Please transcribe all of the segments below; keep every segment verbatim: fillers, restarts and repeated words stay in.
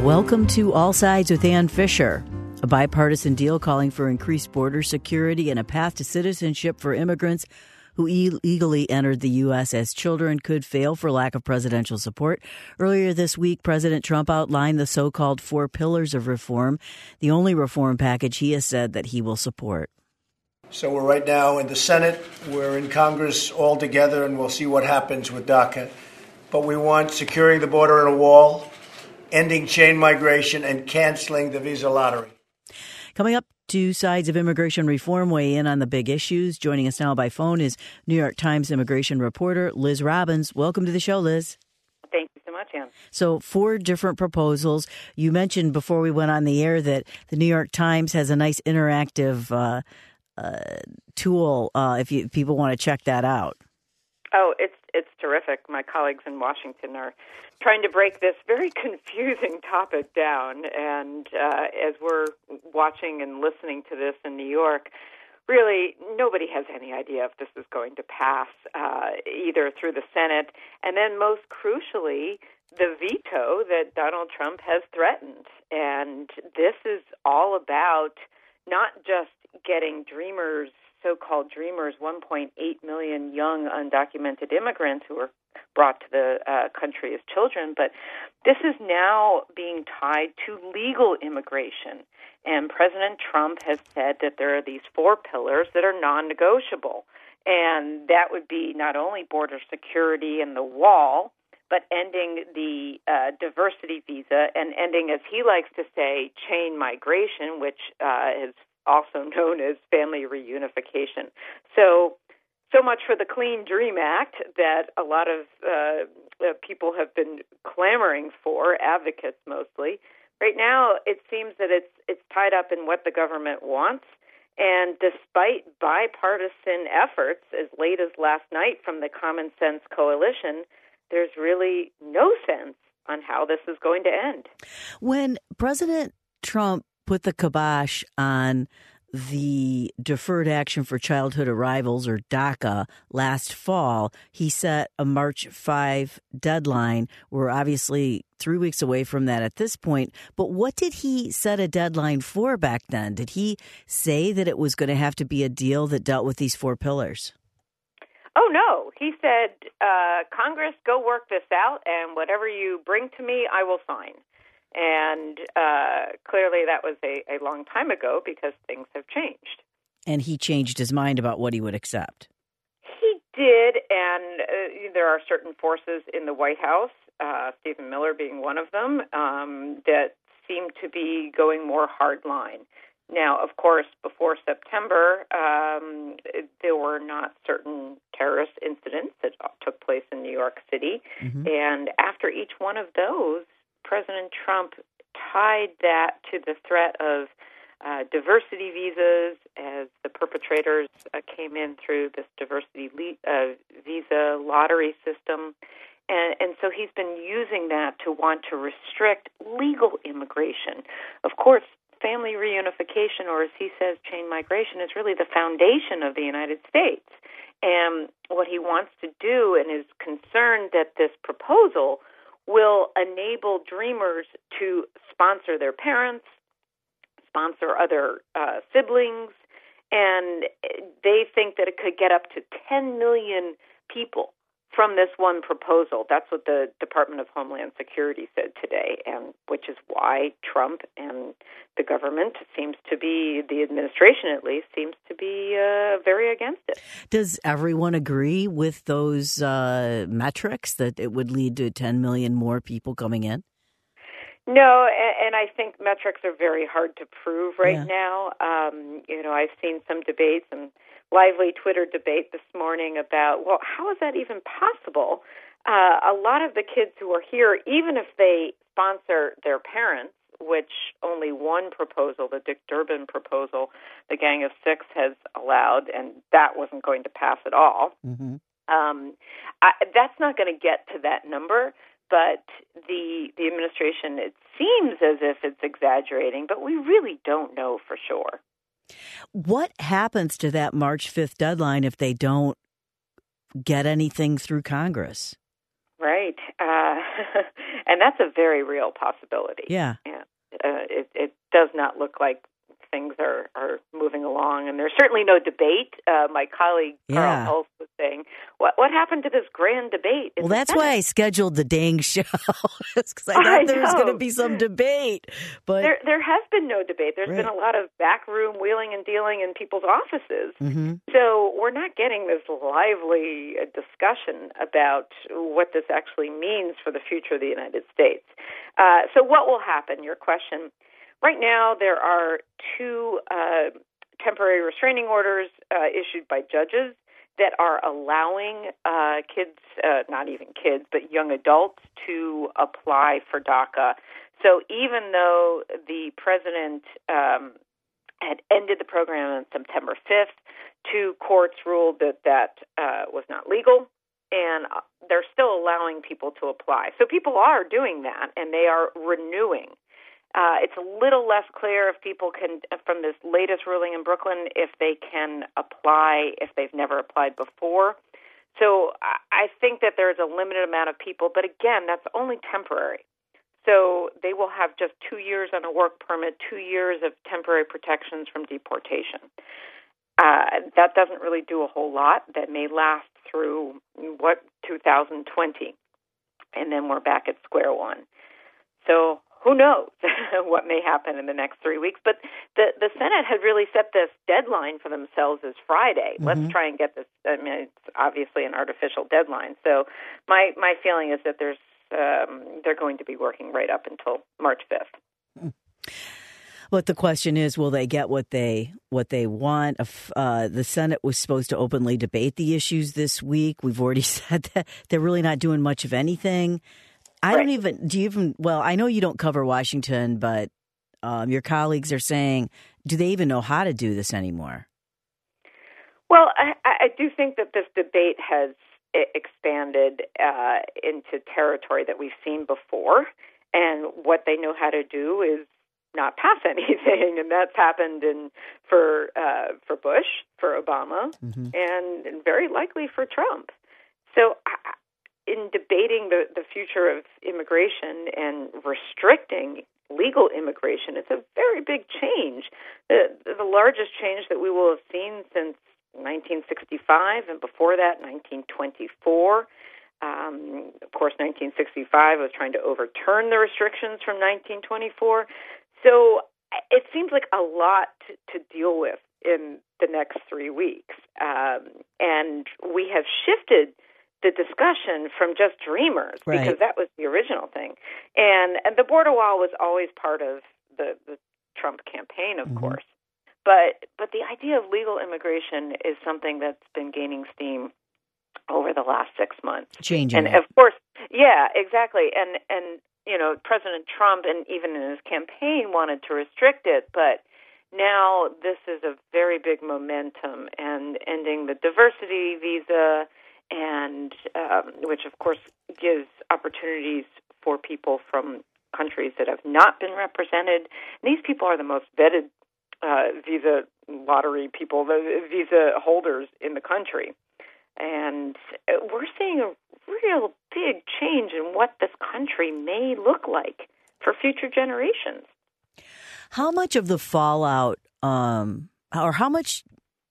Welcome to All Sides with Ann Fisher, a bipartisan deal calling for increased border security and a path to citizenship for immigrants who illegally entered the U S as children could fail for lack of presidential support. Earlier this week, President Trump outlined the so-called four pillars of reform, the only reform package he has said that he will support. So we're right now in the Senate, we're in Congress all together, and we'll see what happens with DACA. But we want securing the border and a wall, ending chain migration, and canceling the visa lottery. Coming up, two sides of immigration reform weigh in on the big issues. Joining us now by phone is New York Times immigration reporter Liz Robbins. Welcome to the show, Liz. Thank you so much, Ann. So four different proposals. You mentioned before we went on the air that the New York Times has a nice interactive uh, uh, tool uh, if, you, if people want to check that out. Oh, it's it's terrific. My colleagues in Washington are trying to break this very confusing topic down. And uh, as we're watching and listening to this in New York, really nobody has any idea if this is going to pass uh, either through the Senate and then most crucially, the veto that Donald Trump has threatened. And this is all about not just getting dreamers, so-called dreamers, one point eight million young undocumented immigrants who were brought to the uh, country as children, but this is now being tied to legal immigration. And President Trump has said that there are these four pillars that are non-negotiable. And that would be not only border security and the wall, but ending the uh, diversity visa and ending, as he likes to say, chain migration, which uh, is also known as family reunification. So, so much for the Clean Dream Act that a lot of uh, uh, people have been clamoring for, advocates mostly. Right now, it seems that it's it's tied up in what the government wants. And despite bipartisan efforts as late as last night from the Common Sense Coalition, there's really no sense on how this is going to end. When President Trump put the kibosh on the Deferred Action for Childhood Arrivals, or DACA, last fall, he set a March fifth deadline. We're obviously three weeks away from that at this point. But what did he set a deadline for back then? Did he say that it was going to have to be a deal that dealt with these four pillars? Oh, no. He said, uh, Congress, go work this out, and whatever you bring to me, I will sign. And uh, clearly that was a, a long time ago because things have changed. And he changed his mind about what he would accept. He did, and uh, there are certain forces in the White House, uh, Stephen Miller being one of them, um, that seem to be going more hardline. Now, of course, before September, um, there were not certain terrorist incidents that took place in New York City. Mm-hmm. And after each one of those, President Trump tied that to the threat of uh, diversity visas as the perpetrators uh, came in through this diversity le- uh, visa lottery system. And, and so he's been using that to want to restrict legal immigration. Of course, family reunification, or as he says, chain migration, is really the foundation of the United States. And what he wants to do, and is concerned that this proposal will enable dreamers to sponsor their parents, sponsor other uh, siblings, and they think that it could get up to ten million people from this one proposal. That's what the Department of Homeland Security said today, and which is why Trump and the government seems to be, the administration at least, seems to be uh, very against it. Does everyone agree with those uh, metrics that it would lead to ten million more people coming in? No, and, and I think metrics are very hard to prove right yeah. now. Um, you know, I've seen some debates and lively Twitter debate this morning about, well, how is that even possible? Uh, a lot of the kids who are here, even if they sponsor their parents, which only one proposal, the Dick Durbin proposal, the Gang of Six has allowed, and that wasn't going to pass at all. Mm-hmm. Um, I, that's not going to get to that number. But the the administration, it seems as if it's exaggerating, but we really don't know for sure. What happens to that March fifth deadline if they don't get anything through Congress? Right. Uh, and that's a very real possibility. Yeah. And uh, it, it does not look like things are, are moving along, and there's certainly no debate. Uh, my colleague Carl Yeah. Hulse was saying, "What what happened to this grand debate?" in Well, the that's Senate? why I scheduled the dang show, because I thought I there was know. going to be some debate. But There there has been no debate. There's Right. been a lot of backroom wheeling and dealing in people's offices. Mhm. So we're not getting this lively uh, discussion about what this actually means for the future of the United States. Uh, so what will happen? Your question. Right now, there are two uh, temporary restraining orders uh, issued by judges that are allowing uh, kids, uh, not even kids, but young adults to apply for DACA. So even though the president um, had ended the program on September fifth, two courts ruled that that uh, was not legal, and they're still allowing people to apply. So people are doing that, and they are renewing. Uh, it's a little less clear if people can, from this latest ruling in Brooklyn, if they can apply if they've never applied before. So I think that there's a limited amount of people, but again, that's only temporary. So they will have just two years on a work permit, two years of temporary protections from deportation. Uh, that doesn't really do a whole lot. That may last through, what, two thousand twenty, and then we're back at square one. So who knows what may happen in the next three weeks. But the, the Senate had really set this deadline for themselves as Friday. Mm-hmm. Let's try and get this. I mean, it's obviously an artificial deadline. So my, my feeling is that there's um, they're going to be working right up until March fifth. But the question is, will they get what they what they want? Uh, the Senate was supposed to openly debate the issues this week. We've already said that they're really not doing much of anything. I right. don't even, do you even, well, I know you don't cover Washington, but um, your colleagues are saying, do they even know how to do this anymore? Well, I, I do think that this debate has expanded uh, into territory that we've seen before, and what they know how to do is not pass anything, and that's happened in for uh, for Bush, for Obama, mm-hmm. and very likely for Trump. So I, in debating the, the future of immigration and restricting legal immigration, it's a very big change. The, the largest change that we will have seen since nineteen sixty-five, and before that, nineteen twenty-four. Um, of course, nineteen sixty-five was trying to overturn the restrictions from nineteen twenty-four. So it seems like a lot to, to deal with in the next three weeks. Um, and we have shifted the discussion from just dreamers, right. because that was the original thing. And, and the border wall was always part of the, the Trump campaign, of mm-hmm. course. But but the idea of legal immigration is something that's been gaining steam over the last six months. Changing. And of course, yeah, exactly. And and you know, President Trump, and even in his campaign, wanted to restrict it, but now this is a very big momentum, and ending the diversity visa, and um, which of course gives opportunities for people from countries that have not been represented. And these people are the most vetted uh, visa lottery people, the visa holders in the country. And we're seeing a real big change in what this country may look like for future generations. How much of the fallout, um, or how much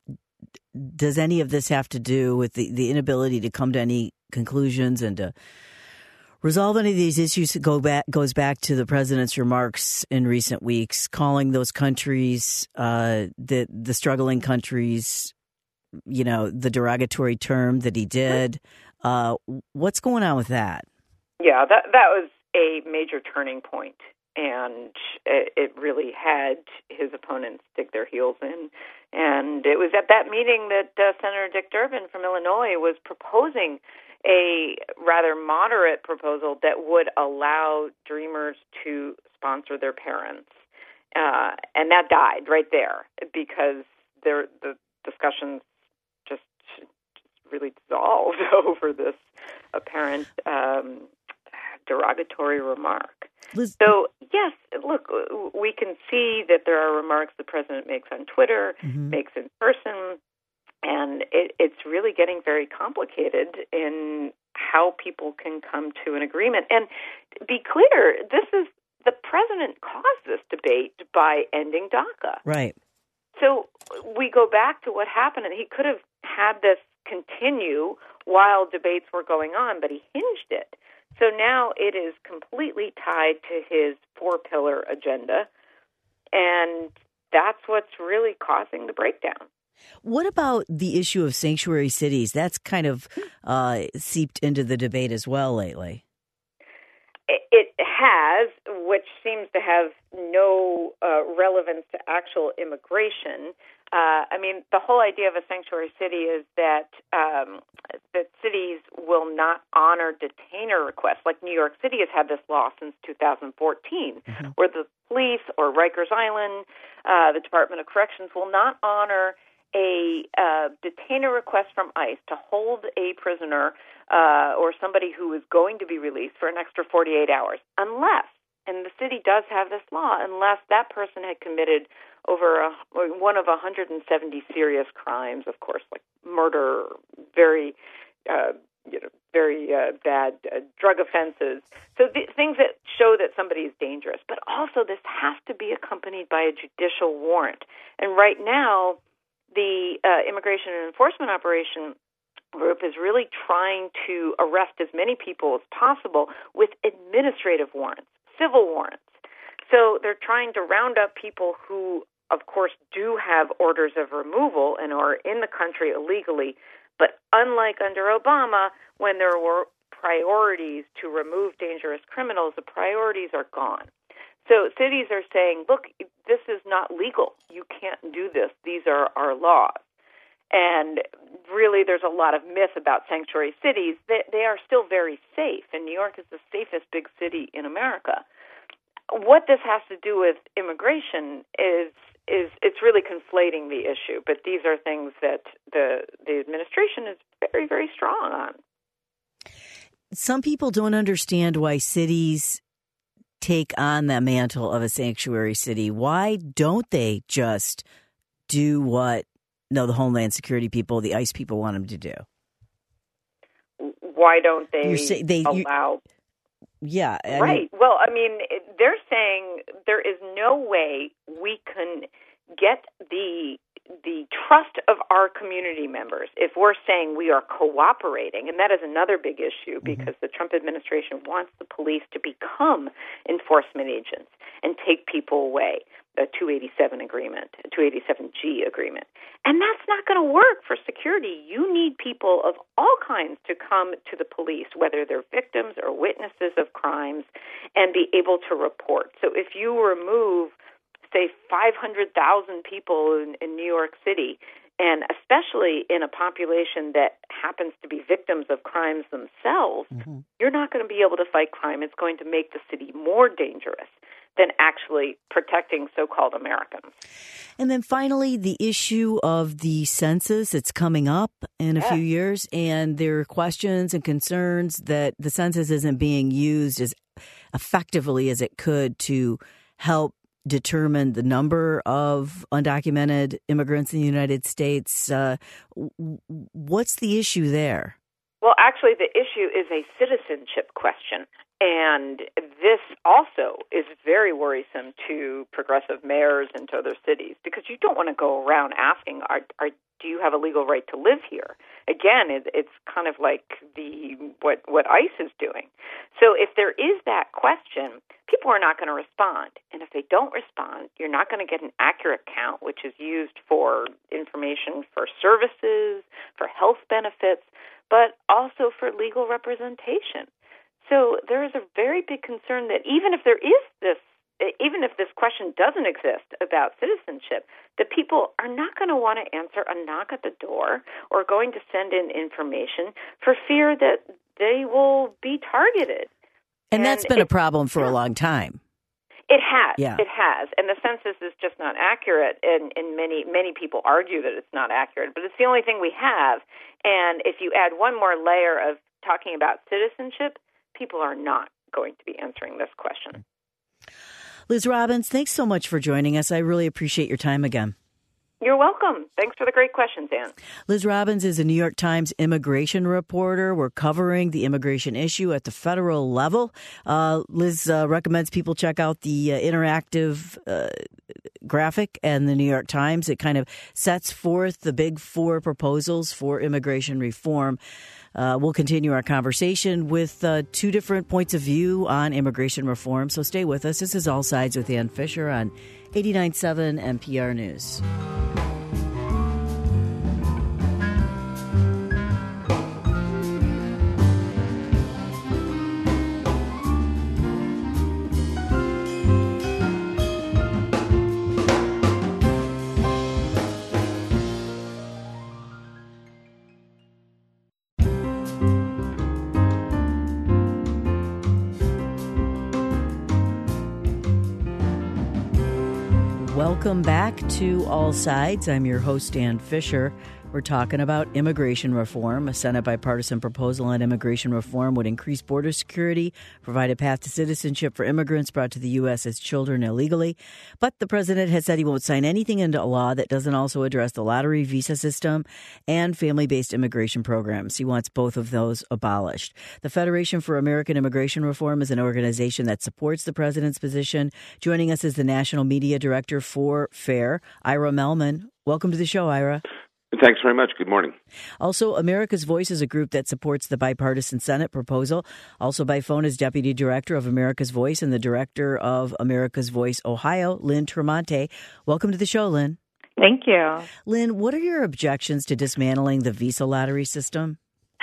does any of this have to do with the, the inability to come to any conclusions and to resolve any of these issues? That go back goes back to the president's remarks in recent weeks, calling those countries, uh, the the struggling countries, you know, the derogatory term that he did. Uh, what's going on with that? Yeah, that that was a major turning point, and it, it really had his opponents dig their heels in. And it was at that meeting that uh, Senator Dick Durbin from Illinois was proposing a rather moderate proposal that would allow Dreamers to sponsor their parents. Uh, and that died right there because there, the discussions just really dissolved over this apparent um, derogatory remark. Liz- so, yes, look, we can see that there are remarks the president makes on Twitter, mm-hmm. makes in person, and it, it's really getting very complicated in how people can come to an agreement. And to be clear, this is the president caused this debate by ending DACA. Right. So we go back to what happened, and he could have had this continue while debates were going on, but he hinged it. So now it is completely tied to his four-pillar agenda, and that's what's really causing the breakdown. What about the issue of sanctuary cities? That's kind of uh, seeped into the debate as well lately. It has, which seems to have no uh, relevance to actual immigration. Uh, I mean, the whole idea of a sanctuary city is that um, that cities will not honor detainer requests. Like New York City has had this law since two thousand fourteen, mm-hmm. where the police or Rikers Island, uh, the Department of Corrections, will not honor a uh, detainer request from ICE to hold a prisoner uh, or somebody who is going to be released for an extra forty-eight hours, unless, and the city does have this law, unless that person had committed over a, one of one hundred seventy serious crimes, of course, like murder, very, uh, you know, very uh, bad uh, drug offenses. So the, things that show that somebody is dangerous. But also, this has to be accompanied by a judicial warrant. And right now, the uh, Immigration and Enforcement Operation Group is really trying to arrest as many people as possible with administrative warrants, civil warrants. So they're trying to round up people who, of course, do have orders of removal and are in the country illegally. But unlike under Obama, when there were priorities to remove dangerous criminals, the priorities are gone. So cities are saying, look, this is not legal. You can't do this. These are our laws. And really, there's a lot of myth about sanctuary cities. They, they are still very safe, and New York is the safest big city in America. What this has to do with immigration is is it's really conflating the issue, but these are things that the the administration is very, very strong on. Some people don't understand why cities take on the mantle of a sanctuary city. Why don't they just do what no, the Homeland Security people, the ICE people want them to do? Why don't they, say, they allow? Yeah. I right. mean, well, I mean, they're saying there is no way we can get the the trust of our community members if we're saying we are cooperating. And that is another big issue because mm-hmm. the Trump administration wants the police to become enforcement agents and take people away, the two eighty-seven agreement, two eighty-seven G agreement. And that's not going to work for security. You need people of all kinds to come to the police, whether they're victims or witnesses of crimes, and be able to report. So if you remove, say, five hundred thousand people in, in New York City, and especially in a population that happens to be victims of crimes themselves, mm-hmm. you're not going to be able to fight crime. It's going to make the city more dangerous than actually protecting so-called Americans. And then finally, the issue of the census. It's coming up in a yes. few years, and there are questions and concerns that the census isn't being used as effectively as it could to help determine the number of undocumented immigrants in the United States. Uh, what's the issue there? Well, actually, the issue is a citizenship question. And this also is very worrisome to progressive mayors and to other cities because you don't want to go around asking, are, are, do you have a legal right to live here? Again, it, it's kind of like the what, what ICE is doing. So if there is that question, people are not going to respond. And if they don't respond, you're not going to get an accurate count, which is used for information for services, for health benefits, but also for legal representation. So there is a very big concern that even if there is this, even if this question doesn't exist about citizenship, that people are not going to want to answer a knock at the door or going to send in information for fear that they will be targeted. And, and that's been it, a problem for yeah. a long time. It has. Yeah. It has. And the census is just not accurate. And, and many, many people argue that it's not accurate. But it's the only thing we have. And if you add one more layer of talking about citizenship, people are not going to be answering this question. Liz Robbins, thanks so much for joining us. I really appreciate your time again. You're welcome. Thanks for the great questions, Ann. Liz Robbins is a New York Times immigration reporter. We're covering the immigration issue at the federal level. Uh, Liz uh, recommends people check out the uh, interactive uh, graphic and the New York Times. It kind of sets forth the big four proposals for immigration reform. Uh, we'll continue our conversation with uh, two different points of view on immigration reform. So stay with us. This is All Sides with Ann Fisher on eighty-nine point seven N P R News. Welcome back to All Sides. I'm your host, Ann Fisher. We're talking about immigration reform. A Senate bipartisan proposal on immigration reform would increase border security, provide a path to citizenship for immigrants brought to the U S as children illegally. But the president has said he won't sign anything into law that doesn't also address the lottery visa system and family-based immigration programs. He wants both of those abolished. The Federation for American Immigration Reform is an organization that supports the president's position. Joining us is the national media director for FAIR, Ira Mellman. Welcome to the show, Ira. Thanks very much. Good morning. Also, America's Voice is a group that supports the bipartisan Senate proposal. Also by phone is Deputy Director of America's Voice and the Director of America's Voice Ohio, Lynn Tremonte. Welcome to the show, Lynn. Thank you. Lynn, what are your objections to dismantling the visa lottery system?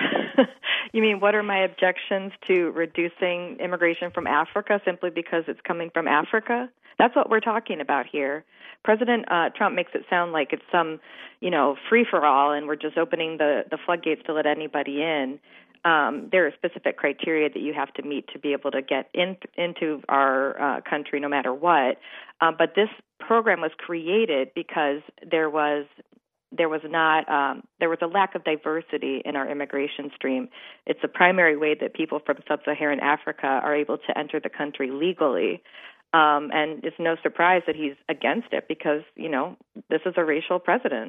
You mean, what are my objections to reducing immigration from Africa simply because it's coming from Africa? That's what we're talking about here. President uh, Trump makes it sound like it's some, you know, free-for-all and we're just opening the, the floodgates to let anybody in. Um, there are specific criteria that you have to meet to be able to get in, into our uh, country no matter what. Um, but this program was created because there was there was not um, there was a lack of diversity in our immigration stream. It's the primary way that people from sub-Saharan Africa are able to enter the country legally. Um, and it's no surprise that he's against it because, you know, this is a racial president.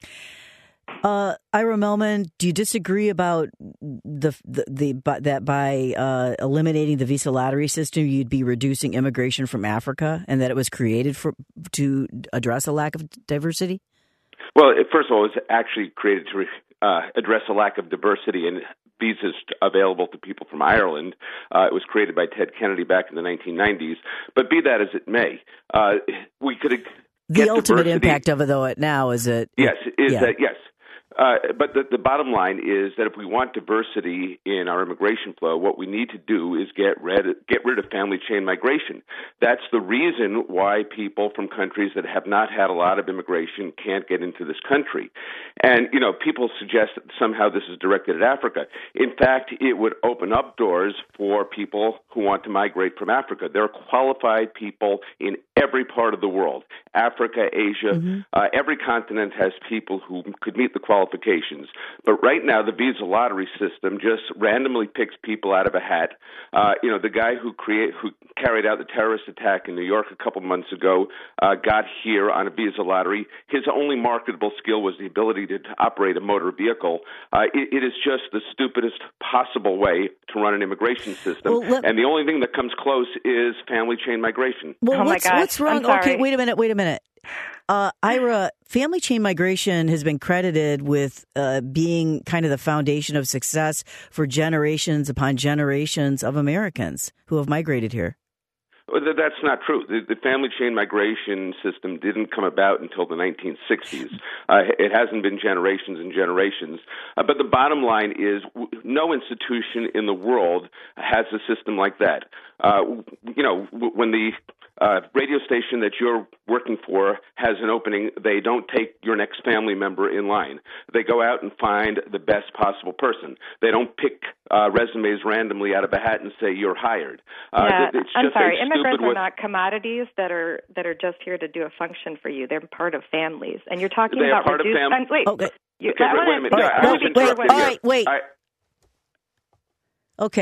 Uh, Ira Mellman, do you disagree about the the, the that by uh, eliminating the visa lottery system, you'd be reducing immigration from Africa, and that it was created for to address a lack of diversity? Well, first of all, it was actually created to uh, address a lack of diversity in visas available to people from Ireland. Uh, it was created by Ted Kennedy back in the nineteen nineties. But be that as it may, uh, we could the ultimate diversity. Impact of it, though, it now is it. Yes, is yeah. that yes. Uh, but the, the bottom line is that if we want diversity in our immigration flow, what we need to do is get rid, get rid of family chain migration. That's the reason why people from countries that have not had a lot of immigration can't get into this country. And, you know, people suggest that somehow this is directed at Africa. In fact, it would open up doors for people who want to migrate from Africa. There are qualified people in every part of the world, Africa, Asia, mm-hmm. uh, every continent has people who could meet the qualifications. But right now, the visa lottery system just randomly picks people out of a hat. Uh, you know, the guy who create who carried out the terrorist attack in New York a couple months ago uh, got here on a visa lottery. His only marketable skill was the ability to, to operate a motor vehicle. Uh, it, it is just the stupidest possible way to run an immigration system. Well, let, and the only thing that comes close is family chain migration. Well, oh my what's, gosh. what's wrong? Okay, wait a minute, wait a minute. Uh, Ira, family chain migration has been credited with uh, being kind of the foundation of success for generations upon generations of Americans who have migrated here. Well, that's not true. The, the family chain migration system didn't come about until the nineteen sixties. Uh, it hasn't been generations and generations. Uh, but the bottom line is w- no institution in the world has a system like that. Uh, you know, w- when the uh, radio station that you're working for has an opening, they don't take your next family member in line. They go out and find the best possible person. They don't pick uh, resumes randomly out of a hat and say you're hired. Uh, yeah, it's I'm just sorry. Immigrants are with... not commodities that are that are just here to do a function for you. They're part of families, and you're talking they about part reduced. Of fam- wait, okay. You, okay, wait, wanna, wait a minute. All right, I wait, was wait, all right, wait. I... Okay.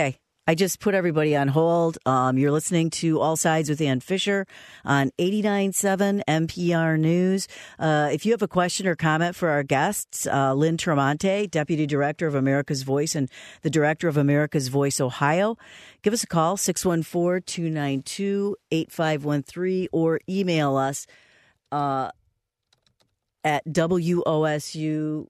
I just put everybody on hold. Um, you're listening to All Sides with Ann Fisher on eighty-nine point seven N P R News. Uh, if you have a question or comment for our guests, uh, Lynn Tremonte, Deputy Director of America's Voice and the Director of America's Voice Ohio, give us a call, six one four, two nine two, eight five one three, or email us uh, at W O S U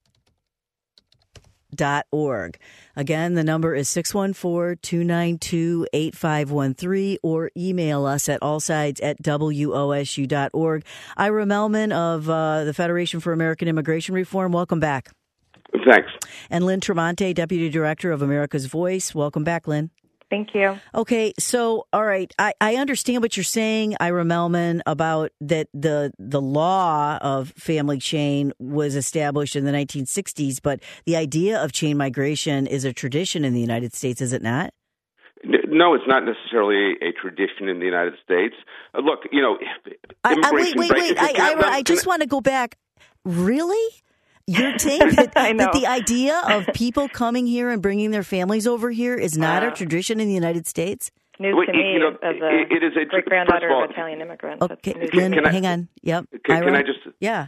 dot org. Again, the number is six one four, two nine two, eight five one three, or email us at allsides at W O S U dot org. Ira Mellman of uh, the Federation for American Immigration Reform, welcome back. Thanks. And Lynn Tremonte, Deputy Director of America's Voice. Welcome back, Lynn. Thank you. Okay, so, all right, I, I understand what you're saying, Ira Mellman, about that the the law of family chain was established in the nineteen sixties, but the idea of chain migration is a tradition in the United States, is it not? No, it's not necessarily a tradition in the United States. Uh, look, you know, I, immigration... I, wait, wait, wait, I, Ira, I just want to go back. Really? You're saying that, that the idea of people coming here and bringing their families over here is not uh, a tradition in the United States? News well, to me you know, as a it is a great granddaughter of Italian immigrants. Okay, Lynn, hang on. Yep. Can, can I just... Yeah.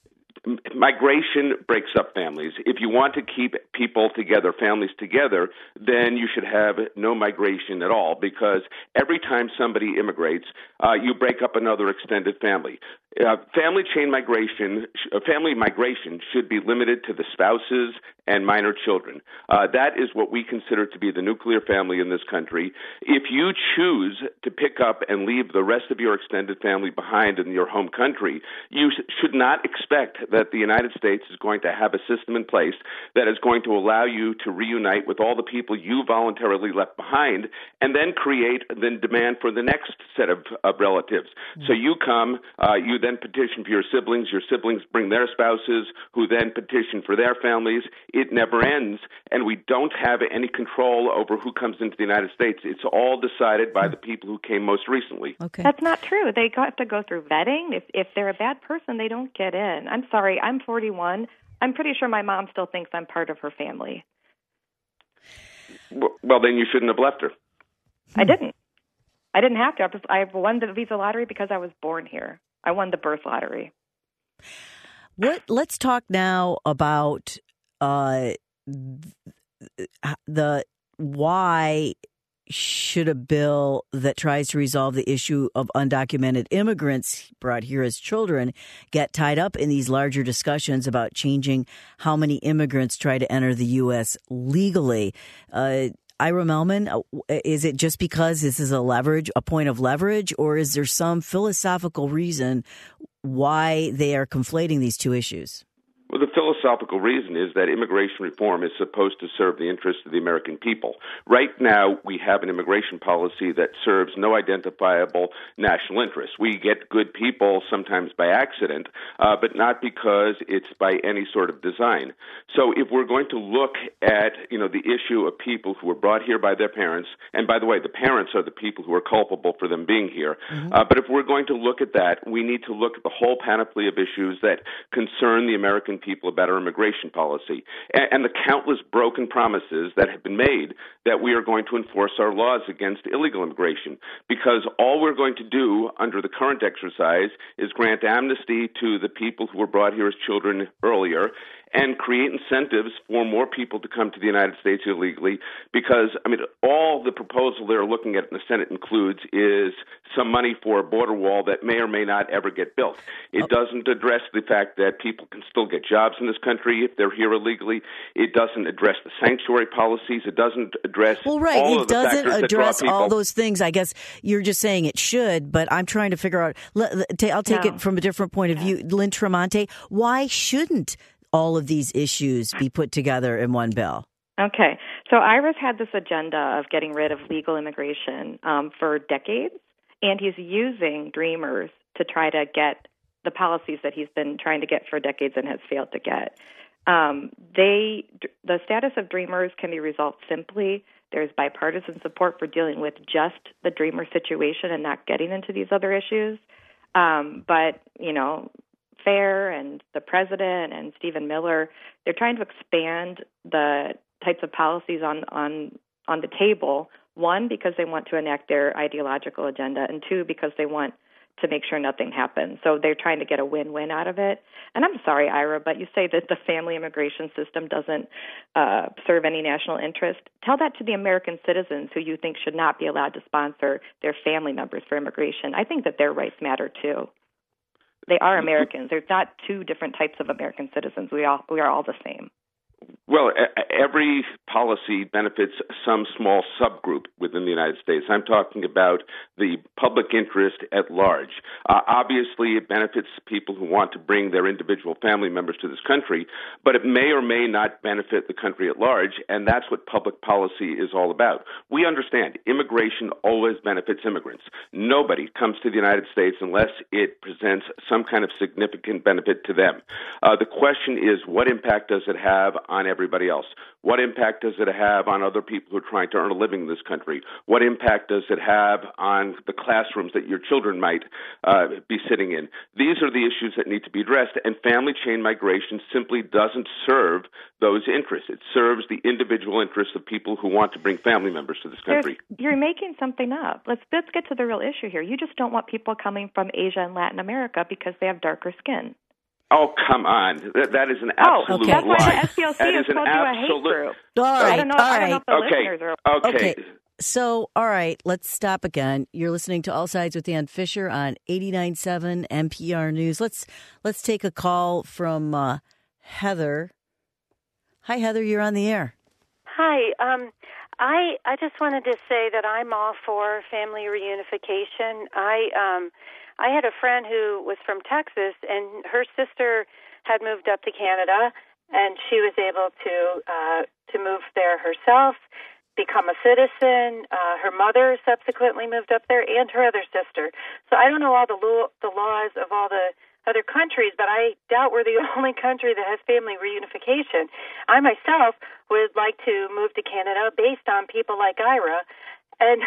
Migration breaks up families. If you want to keep people together, families together, then you should have no migration at all, because every time somebody immigrates, uh, you break up another extended family. Uh, family chain migration, uh, family migration should be limited to the spouses and minor children. Uh, that is what we consider to be the nuclear family in this country. If you choose to pick up and leave the rest of your extended family behind in your home country, you sh- should not expect that the United States is going to have a system in place that is going to allow you to reunite with all the people you voluntarily left behind, and then create, then demand for the next set of, of relatives. Mm-hmm. So you come, uh, you then petition for your siblings, your siblings bring their spouses, who then petition for their families. It never ends, and we don't have any control over who comes into the United States. It's all decided by the people who came most recently. Okay. That's not true. They have to go through vetting. If if they're a bad person, they don't get in. I'm sorry, I'm forty-one. I'm pretty sure my mom still thinks I'm part of her family. Well, then you shouldn't have left her. I didn't. I didn't have to. I won the visa lottery because I was born here. I won the birth lottery. What? Let's talk now about uh, the why should a bill that tries to resolve the issue of undocumented immigrants brought here as children get tied up in these larger discussions about changing how many immigrants try to enter the U S legally? Uh, Ira Mellman, is it just because this is a leverage, a point of leverage, or is there some philosophical reason why they are conflating these two issues? Well, the philosophical reason is that immigration reform is supposed to serve the interests of the American people. Right now, we have an immigration policy that serves no identifiable national interest. We get good people sometimes by accident, uh, but not because it's by any sort of design. So if we're going to look at, you know, the issue of people who were brought here by their parents, and by the way, the parents are the people who are culpable for them being here, mm-hmm. uh, but if we're going to look at that, we need to look at the whole panoply of issues that concern the American people about our immigration policy, and, and the countless broken promises that have been made that we are going to enforce our laws against illegal immigration, because all we're going to do under the current exercise is grant amnesty to the people who were brought here as children earlier and create incentives for more people to come to the United States illegally, because, I mean, all the proposal they're looking at in the Senate includes is some money for a border wall that may or may not ever get built. It doesn't address the fact that people can still get jobs in this country if they're here illegally. It doesn't address the sanctuary policies. It doesn't address well, right. all it of the doesn't factors address that draw people. all those things. I guess you're just saying it should, but I'm trying to figure out. I'll take no. it from a different point of view. Lynn Tremonte, why shouldn't all of these issues be put together in one bill? Okay. So Ira's had this agenda of getting rid of legal immigration um, for decades, and he's using Dreamers to try to get the policies that he's been trying to get for decades and has failed to get. Um, they, the status of Dreamers can be resolved simply. There's bipartisan support for dealing with just the Dreamer situation and not getting into these other issues. Um, but, you know, Fair and the president and Stephen Miller, they're trying to expand the types of policies on, on on the table. One, because they want to enact their ideological agenda, and two, because they want to make sure nothing happens. So they're trying to get a win-win out of it. And I'm sorry, Ira, but you say that the family immigration system doesn't uh, serve any national interest. Tell that to the American citizens who you think should not be allowed to sponsor their family members for immigration. I think that their rights matter too. They are Americans. There's not two different types of American citizens. We all we are all the same. Well, every policy benefits some small subgroup within the United States. I'm talking about the public interest at large. Uh, obviously, it benefits people who want to bring their individual family members to this country, but it may or may not benefit the country at large, and that's what public policy is all about. We understand immigration always benefits immigrants. Nobody comes to the United States unless it presents some kind of significant benefit to them. Uh, the question is, what impact does it have on everybody else? What impact does it have on other people who are trying to earn a living in this country? What impact does it have on the classrooms that your children might uh, be sitting in? These are the issues that need to be addressed, and family chain migration simply doesn't serve those interests. It serves the individual interests of people who want to bring family members to this country. There's, you're making something up. Let's, let's get to the real issue here. You just don't want people coming from Asia and Latin America because they have darker skin. Oh, come on. That, that is an absolute oh, okay. That's lie. why the S C L C that has is called an you a absolute... hate group. All right, I don't know, all I don't know right. if the okay. listeners are... Okay. Okay. So, all right, let's stop again. You're listening to All Sides with Dan Fisher on eighty-nine point seven N P R News. Let's let's take a call from uh, Heather. Hi, Heather. You're on the air. Hi. Um, I I just wanted to say that I'm all for family reunification. I um, I had a friend who was from Texas, and her sister had moved up to Canada, and she was able to uh, to move there herself, become a citizen. Uh, her mother subsequently moved up there, and her other sister. So I don't know all the lo- the laws of all the other countries, but I doubt we're the only country that has family reunification. I myself would like to move to Canada based on people like Ira. And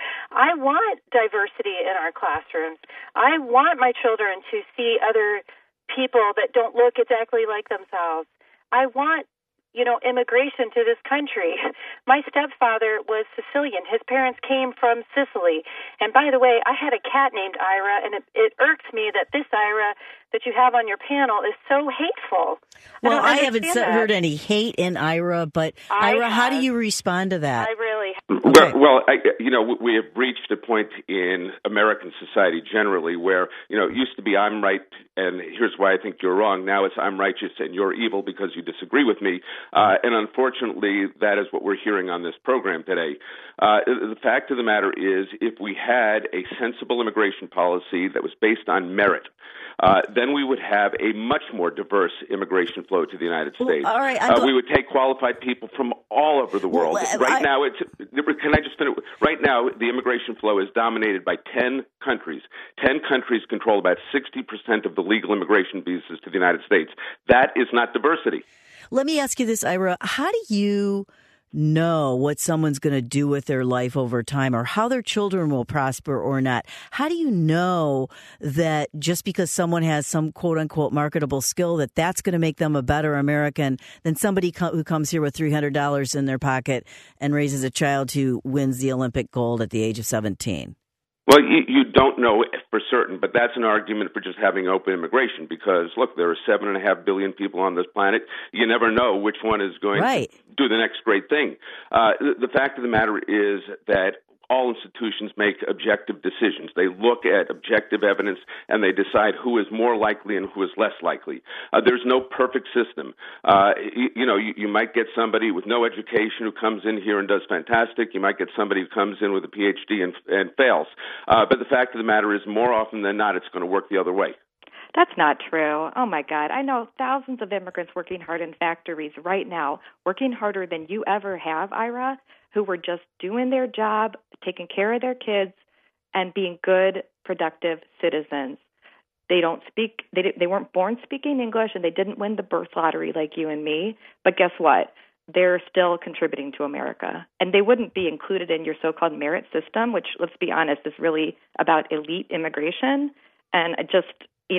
I want diversity in our classrooms. I want my children to see other people that don't look exactly like themselves. I want, you know, immigration to this country. My stepfather was Sicilian. His parents came from Sicily. And by the way, I had a cat named Ira, and it, it irks me that this Ira that you have on your panel is so hateful. Well, I, I haven't that. heard any hate in Ira, but I Ira, have. how do you respond to that? I really have. Okay. Well, well I, you know, we have reached a point in American society generally where, you know, it used to be I'm right and here's why I think you're wrong. Now it's I'm righteous and you're evil because you disagree with me. Uh, and unfortunately, that is what we're hearing on this program today. Uh, the fact of the matter is, if we had a sensible immigration policy that was based on merit, uh, then we would have a much more diverse immigration flow to the United States. Well, all right, uh, we would take qualified people from all over the world. Well, right I, now, it's can I just finish? Right now, the immigration flow is dominated by ten countries. Ten countries control about sixty percent of the legal immigration visas to the United States. That is not diversity. Let me ask you this, Ira. How do you know what someone's going to do with their life over time or how their children will prosper or not? How do you know that just because someone has some quote-unquote marketable skill that that's going to make them a better American than somebody co- who comes here with three hundred dollars in their pocket and raises a child who wins the Olympic gold at the age of seventeen? Well, you, you don't know for certain, but that's an argument for just having open immigration because, look, there are seven and a half billion people on this planet. You never know which one is going right. to do the next great thing. Uh, the, the fact of the matter is that all institutions make objective decisions. They look at objective evidence and they decide who is more likely and who is less likely. Uh, there's no perfect system. Uh, you, you know, you, you might get somebody with no education who comes in here and does fantastic. You might get somebody who comes in with a P H D and, and fails. Uh, but the fact of the matter is, more often than not, it's going to work the other way. That's not true. Oh, my God. I know thousands of immigrants working hard in factories right now, working harder than you ever have, Ira, who were just doing their job, taking care of their kids, and being good, productive citizens. They don't speak, they, they weren't born speaking English, and they didn't win the birth lottery like you and me. But guess what? They're still contributing to America. And they wouldn't be included in your so-called merit system, which, let's be honest, is really about elite immigration. And just, you know,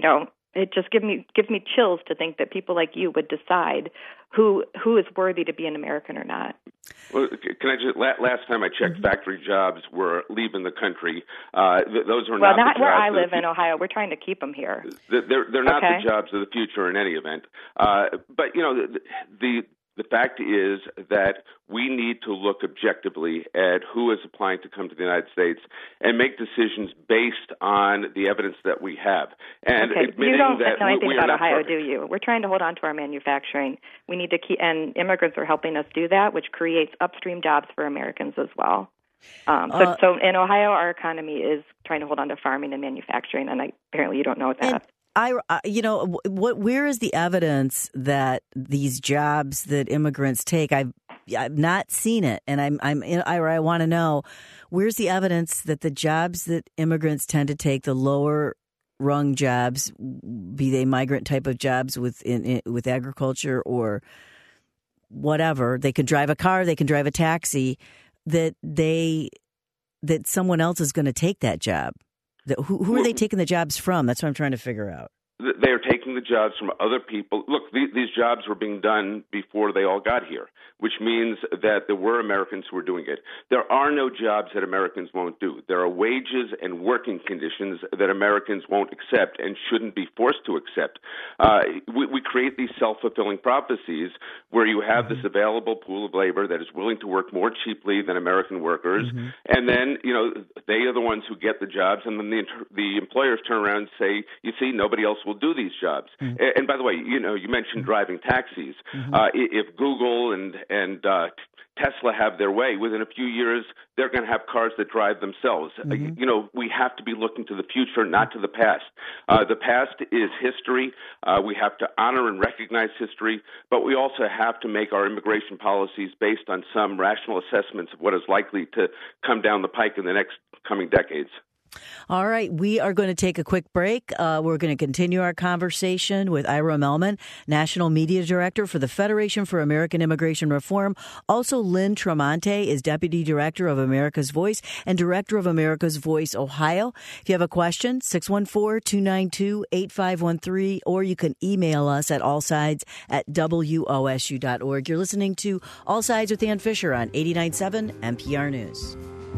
it just gives me gives me chills to think that people like you would decide who who is worthy to be an American or not. Well, can I just? Last time I checked, mm-hmm. factory jobs were leaving the country. Uh, th- those are well, not, not the where jobs I live the, in Ohio. We're trying to keep them here. They're they're not okay. the jobs of the future in any event. Uh, but you know, the, the the fact is that we need to look objectively at who is applying to come to the United States and make decisions based on the evidence that we have. And okay. admitting you don't that know anything we, we about are not Ohio, perfect. do you? We're trying to hold on to our manufacturing. We need to keep, and immigrants are helping us do that, which creates upstream jobs for Americans as well. Um, so, uh, so in Ohio, our economy is trying to hold on to farming and manufacturing, and I, apparently you don't know that. And- I, you know, what? Where is the evidence that these jobs that immigrants take? I've, I've not seen it, and I'm, I'm, I, I want to know where's the evidence that the jobs that immigrants tend to take, the lower rung jobs, be they migrant type of jobs with in, in, with agriculture or whatever, they can drive a car, they can drive a taxi, that they that someone else is going to take that job. Who, who are they taking the jobs from? That's what I'm trying to figure out. They are taking the jobs from other people. Look, these, these jobs were being done before they all got here, which means that there were Americans who were doing it. There are no jobs that Americans won't do. There are wages and working conditions that Americans won't accept and shouldn't be forced to accept. Uh, we, we create these self-fulfilling prophecies where you have mm-hmm. this available pool of labor that is willing to work more cheaply than American workers, mm-hmm. and then you know they are the ones who get the jobs, and then the, the employers turn around and say, you see, nobody else will do these jobs. Mm-hmm. And, and by the way, you know, you mentioned driving taxis. Mm-hmm. Uh, if Google and and uh, Tesla have their way, within a few years, they're going to have cars that drive themselves. Mm-hmm. Uh, you know, we have to be looking to the future, not to the past. Uh, the past is history. Uh, we have to honor and recognize history, but we also have to make our immigration policies based on some rational assessments of what is likely to come down the pike in the next coming decades. All right. We are going to take a quick break. Uh, we're going to continue our conversation with Ira Mellman, National Media Director for the Federation for American Immigration Reform. Also, Lynn Tremonte is Deputy Director of America's Voice and Director of America's Voice Ohio. If you have a question, six one four, two nine two, eight five one three, or you can email us at allsides at W O S U dot org. You're listening to All Sides with Ann Fisher on eighty-nine point seven N P R News.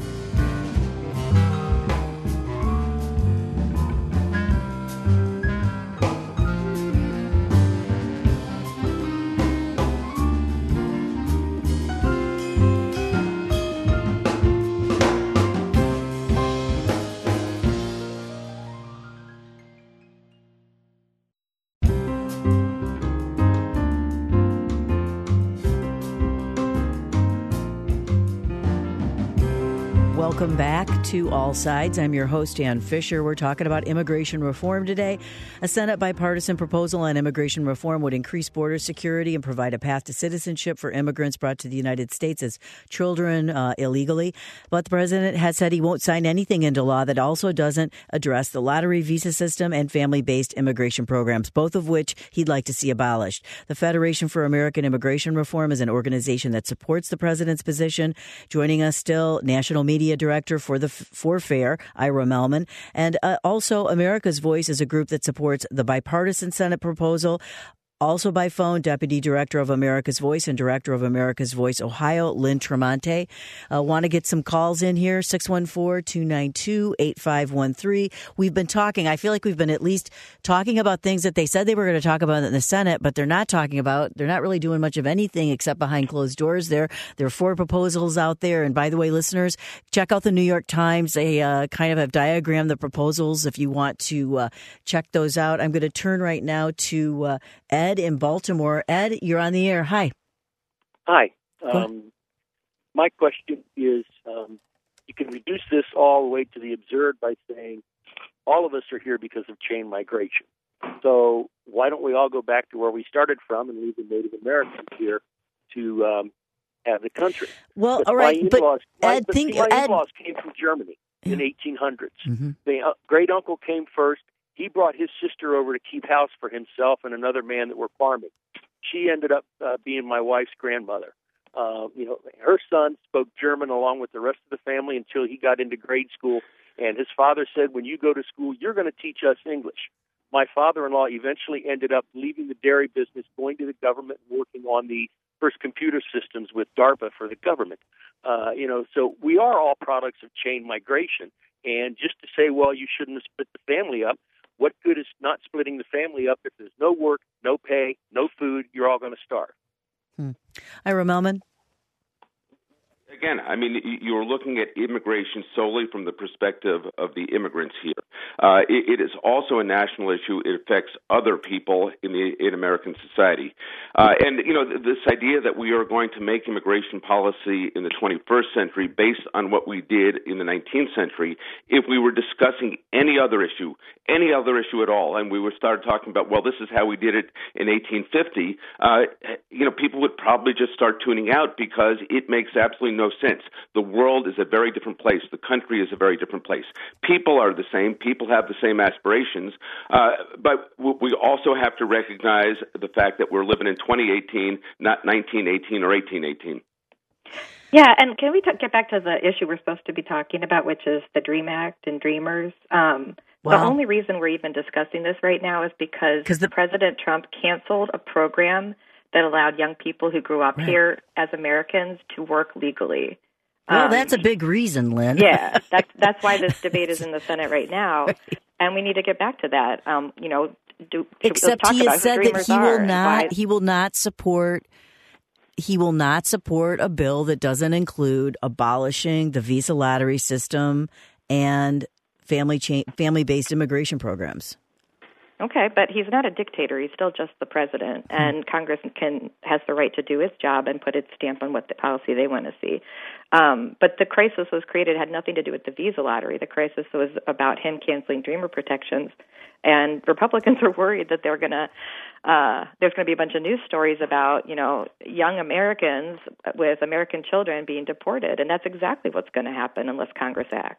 Welcome back to All Sides. I'm your host, Ann Fisher. We're talking about immigration reform today. A Senate bipartisan proposal on immigration reform would increase border security and provide a path to citizenship for immigrants brought to the United States as children uh, illegally. But the president has said he won't sign anything into law that also doesn't address the lottery visa system and family-based immigration programs, both of which he'd like to see abolished. The Federation for American Immigration Reform is an organization that supports the president's position. Joining us still, National Media Director for the for FAIR, Ira Mellman, and uh, also America's Voice is a group that supports the bipartisan Senate proposal. Also by phone, Deputy Director of America's Voice and Director of America's Voice Ohio, Lynn Tremonte. Uh, want to get some calls in here, six one four, two nine two, eight five one three. We've been talking, I feel like we've been at least talking about things that they said they were going to talk about in the Senate, but they're not talking about. They're not really doing much of anything except behind closed doors. There, there are four proposals out there. And by the way, listeners, check out the New York Times. They uh, kind of have diagrammed the proposals if you want to uh, check those out. I'm going to turn right now to uh, Ed in Baltimore. Ed, you're on the air. Hi. Hi. Um, my question is, um, you can reduce this all the way to the absurd by saying all of us are here because of chain migration. So why don't we all go back to where we started from and leave the Native Americans here to um, have the country? Well, but all right, but my, Ed, but think, see, my Ed, in-laws came from Germany in eighteen hundreds. Mm-hmm. The uh, great uncle came first. He brought his sister over to keep house for himself and another man that were farming. She ended up uh, being my wife's grandmother. Uh, you know, her son spoke German along with the rest of the family until he got into grade school. And his father said, when you go to school, you're going to teach us English. My father-in-law eventually ended up leaving the dairy business, going to the government, working on the first computer systems with DARPA for the government. Uh, you know, so we are all products of chain migration. And just to say, well, you shouldn't have split the family up, what good is not splitting the family up if there's no work, no pay, no food, you're all going to starve? Hmm. Ira Mellman? Again, I mean, you're looking at immigration solely from the perspective of the immigrants here. Uh, it, it is also a national issue. It affects other people in the in American society. Uh, and, you know, this idea that we are going to make immigration policy in the twenty-first century based on what we did in the nineteenth century, if we were discussing any other issue, any other issue at all, and we would start talking about, well, this is how we did it in eighteen fifty, uh, you know, people would probably just start tuning out because it makes absolutely no sense. The world is a very different place. The country is a very different place. People are the same. People have the same aspirations. Uh, but we also have to recognize the fact that we're living in twenty eighteen, not nineteen eighteen or eighteen eighteen. Yeah, and can we t- get back to the issue we're supposed to be talking about, which is the DREAM Act and Dreamers? Um, wow. The only reason we're even discussing this right now is because the President Trump canceled a program that allowed young people who grew up right. here as Americans to work legally. Well, um, that's a big reason, Lynn. yeah, that's that's why this debate is in the Senate right now, right. and we need to get back to that. Um, you know, do, except he has said that he will not he will not support he will not support a bill that doesn't include abolishing the visa lottery system and family cha- family based immigration programs. Okay, but he's not a dictator. He's still just the president, and Congress can has the right to do its job and put its stamp on what the policy they want to see. Um, but the crisis was created had nothing to do with the visa lottery. The crisis was about him canceling Dreamer protections, and Republicans are worried that they're going to uh, there's going to be a bunch of news stories about you know young Americans with American children being deported, and that's exactly what's going to happen unless Congress acts.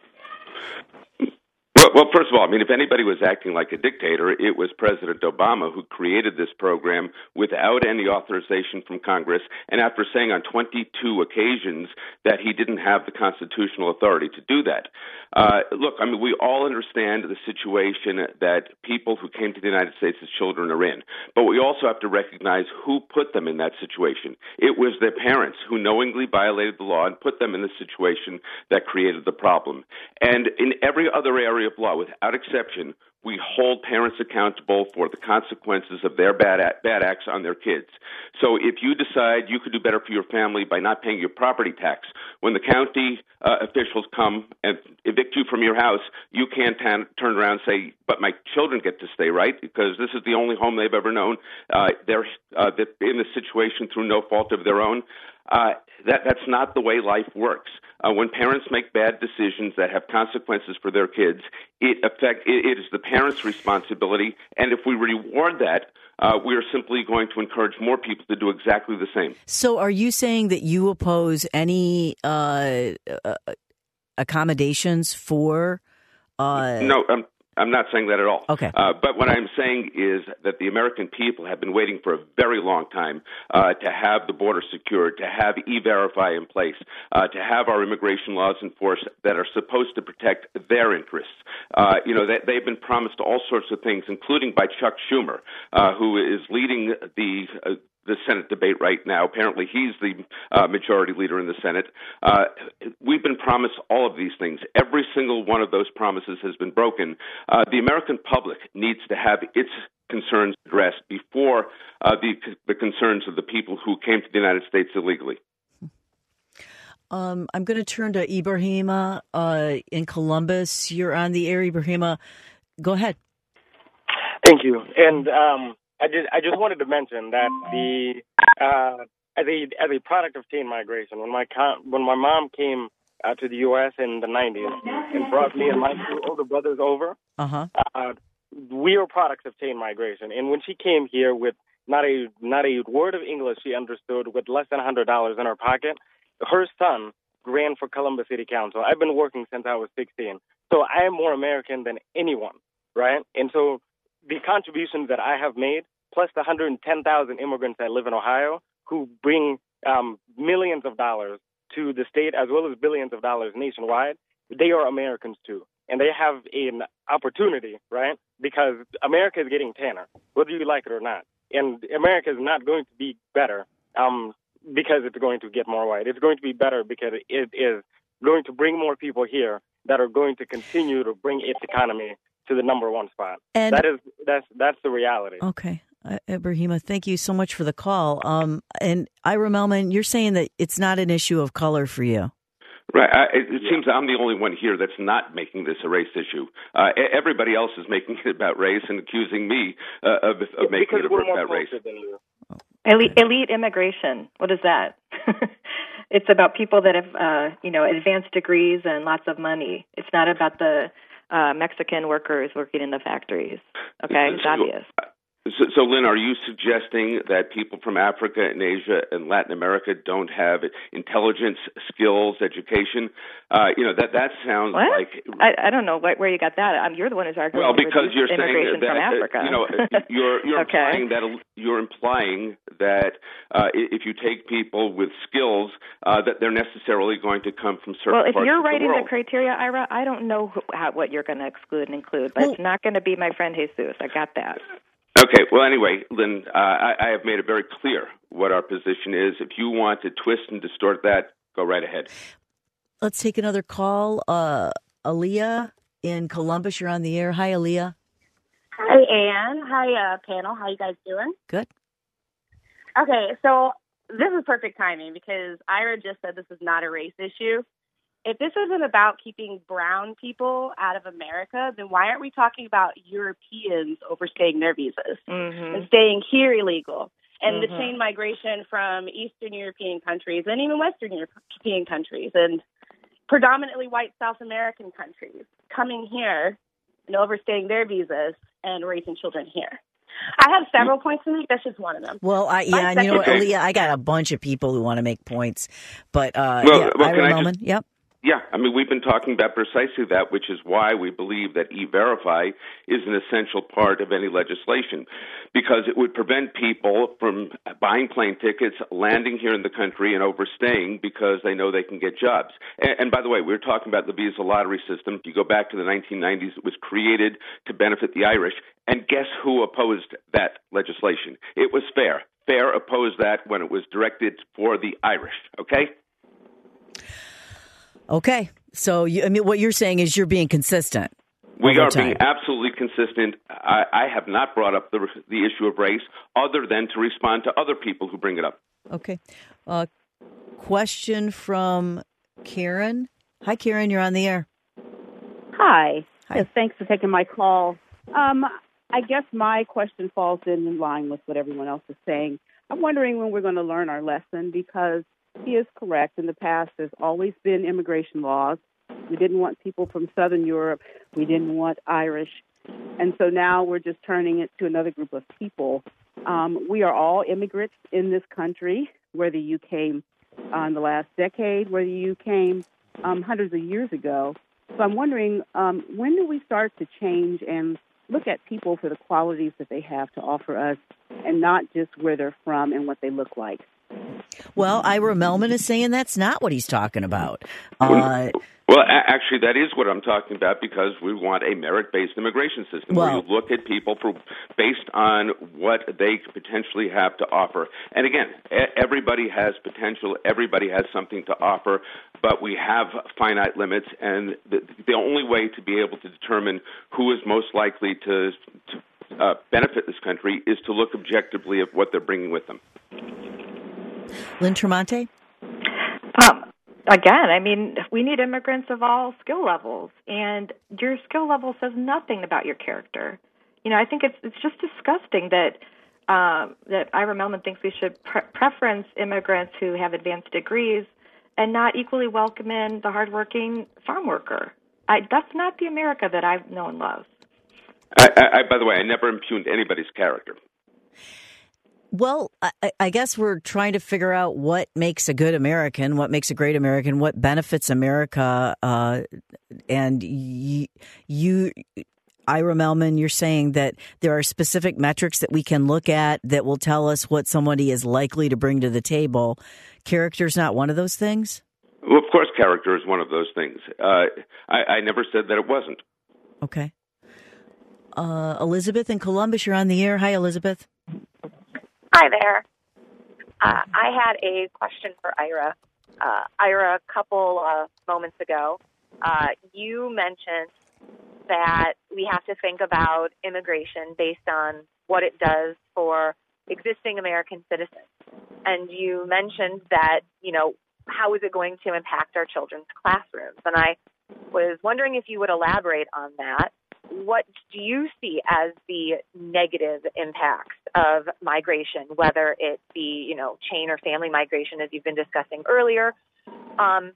Well, well, first of all, I mean, if anybody was acting like a dictator, it was President Obama who created this program without any authorization from Congress, and after saying on twenty-two occasions that he didn't have the constitutional authority to do that. Uh, look, I mean, we all understand the situation that people who came to the United States as children are in, but we also have to recognize who put them in that situation. It was their parents who knowingly violated the law and put them in the situation that created the problem. And in every other area of law, without exception, we hold parents accountable for the consequences of their bad bad acts on their kids. So if you decide you could do better for your family by not paying your property tax, when the county uh, officials come and evict you from your house, you can't tan- turn around and say, but my children get to stay, right? Because this is the only home they've ever known. Uh, they're uh, in this situation through no fault of their own. Uh, that that's not the way life works. Uh, when parents make bad decisions that have consequences for their kids, it affect it, it is the parents' responsibility. And if we reward that, uh, we are simply going to encourage more people to do exactly the same. So, are you saying that you oppose any uh, uh, accommodations for? Uh... No. Um, I'm not saying that at all. Okay. Uh, but what I'm saying is that the American people have been waiting for a very long time uh, to have the border secured, to have E-Verify in place, uh, to have our immigration laws enforced that are supposed to protect their interests. Uh, you know, they, they've been promised all sorts of things, including by Chuck Schumer, uh, who is leading the uh, the Senate debate right now. Apparently, he's the uh, majority leader in the Senate. Uh, we've been promised all of these things. Every single one of those promises has been broken. Uh, the American public needs to have its concerns addressed before uh, the, the concerns of the people who came to the United States illegally. Um, I'm going to turn to Ibrahima uh, in Columbus. You're on the air, Ibrahima. Go ahead. Thank you. And um, I just I just wanted to mention that the uh, as a as a product of chain migration, when my when my mom came uh, to the U S in the nineties and brought me and my two older brothers over, uh-huh. uh, we were products of chain migration. And when she came here with not a not a word of English she understood, with less than one hundred dollars in her pocket, her son ran for Columbus City Council. I've been working since I was sixteen, so I am more American than anyone, right? And so the contributions that I have made, plus the one hundred ten thousand immigrants that live in Ohio who bring um, millions of dollars to the state as well as billions of dollars nationwide, they are Americans too. and they have an opportunity, right? Because America is getting tanner, whether you like it or not. And America is not going to be better um, because it's going to get more white. It's going to be better because it is going to bring more people here that are going to continue to bring its economy to the number one spot. And that is that's that's the reality. Okay. Uh, Ibrahima, thank you so much for the call. Um, and Ira Melman, you're saying that it's not an issue of color for you. Right. I, it yeah. seems I'm the only one here that's not making this a race issue. Uh, everybody else is making it about race and accusing me uh, of, of it's making it about race. Than you. Elite, elite immigration. What is that? It's about people that have, uh, you know, advanced degrees and lots of money. It's not about the uh, Mexican workers working in the factories. Okay, it's obvious. So, so, Lynn, are you suggesting that people from Africa and Asia and Latin America don't have intelligence, skills, education? Uh, you know, that that sounds what? like... I, I don't know what, where you got that. Um, you're the one who's arguing well, because you're immigration saying that, from Africa. Uh, you know, you're, you're, okay. implying that, you're implying that uh, if you take people with skills, uh, that they're necessarily going to come from certain well, parts of the world. Well, if you're writing the criteria, Ira, I don't know who, how, what you're going to exclude and include, but well, it's not going to be my friend Jesus. I got that. Okay, well, anyway, Lynn, uh, I, I have made it very clear what our position is. If you want to twist and distort that, go right ahead. Let's take another call. Uh, Aaliyah in Columbus, you're on the air. Hi, Aaliyah. Hi, Ann. Hi, uh, panel. How you guys doing? Good. Okay, so this is perfect timing because Ira just said this is not a race issue. If this isn't about keeping brown people out of America, then why aren't we talking about Europeans overstaying their visas mm-hmm. and staying here illegal? And mm-hmm. the chain migration from Eastern European countries and even Western European countries and predominantly white South American countries coming here and overstaying their visas and raising children here. I have several points to make. That's just one of them. Well, I, yeah, and you know what, Aaliyah, I got a bunch of people who want to make points. But, uh, well, yeah, well, Ira Melman, just... yep. Yeah, I mean, we've been talking about precisely that, which is why we believe that E-Verify is an essential part of any legislation, because it would prevent people from buying plane tickets, landing here in the country, and overstaying because they know they can get jobs. And, and by the way, we were talking about the visa lottery system. If you go back to the nineteen nineties, it was created to benefit the Irish. And guess who opposed that legislation? It was FAIR. FAIR opposed that when it was directed for the Irish, okay? Okay, so you, I mean, what you're saying is you're being consistent. We are time. being absolutely consistent. I, I have not brought up the the issue of race other than to respond to other people who bring it up. Okay. Uh, question from Karen. Hi, Karen. You're on the air. Hi. Hi. Yes, thanks for taking my call. Um, I guess my question falls in line with what everyone else is saying. I'm wondering when we're going to learn our lesson, because he is correct. In the past, there's always been immigration laws. We didn't want people from Southern Europe. We didn't want Irish. And so now we're just turning it to another group of people. Um, we are all immigrants in this country, whether you came uh, in the last decade, whether you came um, hundreds of years ago. So I'm wondering, um, when do we start to change and look at people for the qualities that they have to offer us and not just where they're from and what they look like? Well, Ira Melman is saying that's not what he's talking about. Uh, well, a- actually, that is what I'm talking about, because we want a merit-based immigration system well, where you look at people for, based on what they potentially have to offer. And again, everybody has potential. Everybody has something to offer, but we have finite limits. And the, the only way to be able to determine who is most likely to, to uh, benefit this country is to look objectively at what they're bringing with them. Lynn Tremonte? Um, again, I mean, we need immigrants of all skill levels, and your skill level says nothing about your character. You know, I think it's it's just disgusting that um, that Ira Melman thinks we should pre- preference immigrants who have advanced degrees and not equally welcome in the hardworking farm worker. I, that's not the America that I've known and love. I, I, by the way, I never impugned anybody's character. Well, I, I guess we're trying to figure out what makes a good American, what makes a great American, what benefits America. Uh, and you, you, Ira Melman, you're saying that there are specific metrics that we can look at that will tell us what somebody is likely to bring to the table. Character's not one of those things? Well, of course, character is one of those things. Uh, I, I never said that it wasn't. Okay. Uh, Elizabeth in Columbus, you're on the air. Hi, Elizabeth. Hi there. Uh, I had a question for Ira. Uh, Ira, a couple uh, moments ago, uh, you mentioned that we have to think about immigration based on what it does for existing American citizens. And you mentioned that, you know, how is it going to impact our children's classrooms? And I was wondering if you would elaborate on that. What do you see as the negative impacts of migration, whether it be, you know, chain or family migration, as you've been discussing earlier, um,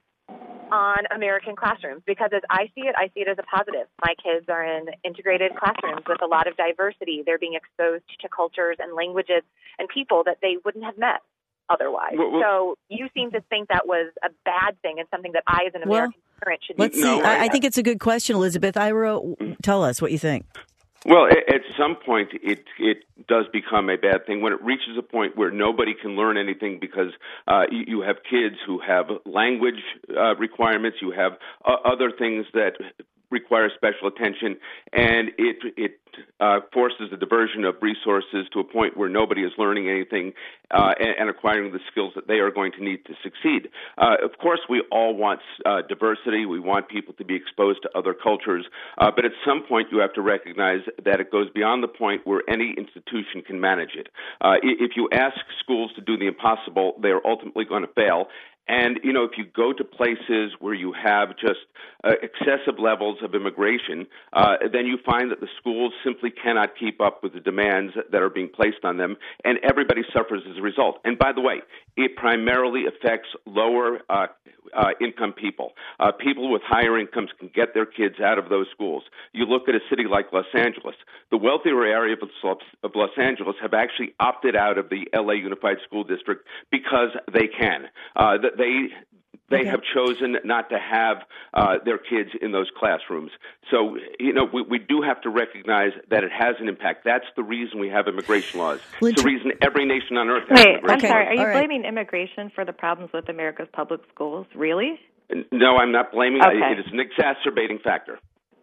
on American classrooms? Because as I see it, I see it as a positive. My kids are in integrated classrooms with a lot of diversity. They're being exposed to cultures and languages and people that they wouldn't have met otherwise. Well, well, so you seem to think that was a bad thing and something that I, as an American well, parent, should let's be. Let's see. No, I, I think it's a good question, Elizabeth. Ira, tell us what you think. Well, at some point, it it does become a bad thing when it reaches a point where nobody can learn anything because uh, you, you have kids who have language uh, requirements, you have uh, other things that require special attention, and it it uh, forces a diversion of resources to a point where nobody is learning anything uh, and, and acquiring the skills that they are going to need to succeed. Uh, of course, we all want uh, diversity. We want people to be exposed to other cultures, uh, but at some point you have to recognize that it goes beyond the point where any institution can manage it. Uh, if you ask schools to do the impossible, they are ultimately going to fail. And, you know, if you go to places where you have just uh, excessive levels of immigration, uh, then you find that the schools simply cannot keep up with the demands that are being placed on them, and everybody suffers as a result. And by the way, it primarily affects lower uh, uh, income people. Uh, people with higher incomes can get their kids out of those schools. You look at a city like Los Angeles. The wealthier area of Los Angeles have actually opted out of the L A Unified School District because they can. Uh, They they okay. have chosen not to have uh, their kids in those classrooms. So, you know, we, we do have to recognize that it has an impact. That's the reason we have immigration laws. It's the reason every nation on earth has Wait, immigration I'm sorry. laws. Are you right. blaming immigration for the problems with America's public schools? Really? No, I'm not blaming okay. it. It is an exacerbating factor.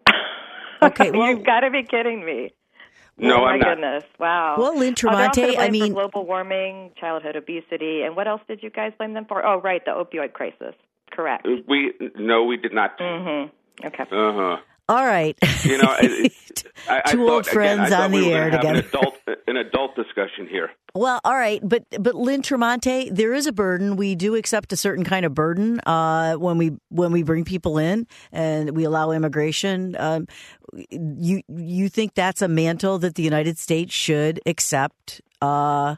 Okay, well, You've got to be kidding me. No, oh, I'm my not. goodness. Wow. Well, Lynn Tremonte, oh, I mean, for global warming, childhood obesity, and what else did you guys blame them for? Oh, right, the opioid crisis. Correct. We no, we did not. Mm-hmm. Okay. Uh huh. All right. You know, I, I, I two thought, old friends again, I on we the were air have together. An adult, an adult discussion here. Well, all right, but but Lynn Tremonte, there is a burden. We do accept a certain kind of burden uh, when we when we bring people in and we allow immigration. Um, you you think that's a mantle that the United States should accept? Uh,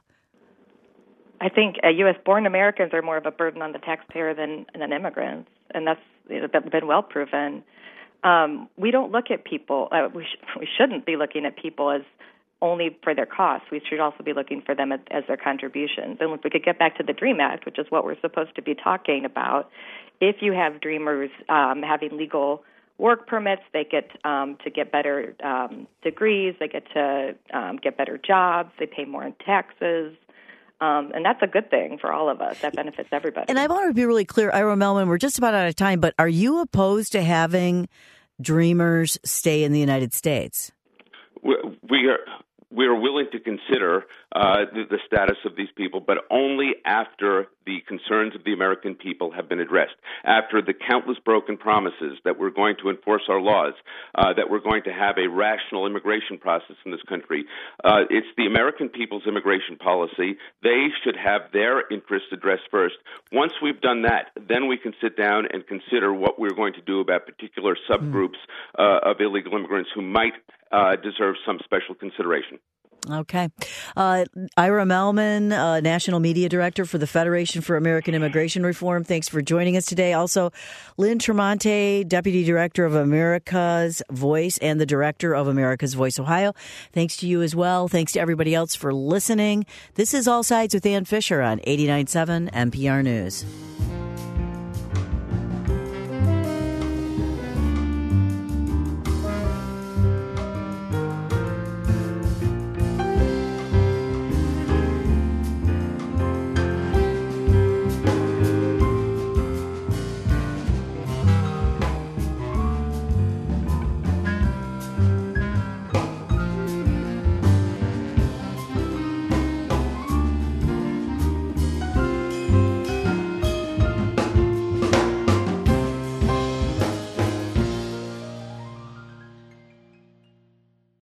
I think uh, U S born Americans are more of a burden on the taxpayer than than immigrants, and that's you know, been well proven. Um, we don't look at people. Uh, we sh- we shouldn't be looking at people as only for their costs. We should also be looking for them as, as their contributions. And if we could get back to the DREAM Act, which is what we're supposed to be talking about, if you have dreamers um, having legal work permits, they get um, to get better um, degrees, they get to um, get better jobs, they pay more in taxes. Um, and that's a good thing for all of us. That benefits everybody. And I want to be really clear, Ira Melman, we're just about out of time, but are you opposed to having dreamers stay in the United States? We, we are. We are willing to consider uh, the, the status of these people, but only after the concerns of the American people have been addressed, after the countless broken promises that we're going to enforce our laws, uh, that we're going to have a rational immigration process in this country. Uh, it's the American people's immigration policy. They should have their interests addressed first. Once we've done that, then we can sit down and consider what we're going to do about particular subgroups uh, of illegal immigrants who might Uh, deserves some special consideration. Okay. Uh, Ira Melman, uh, National Media Director for the Federation for American Immigration Reform. Thanks for joining us today. Also, Lynn Tremonte, Deputy Director of America's Voice and the Director of America's Voice Ohio. Thanks to you as well. Thanks to everybody else for listening. This is All Sides with Ann Fisher on eighty-nine point seven N P R News.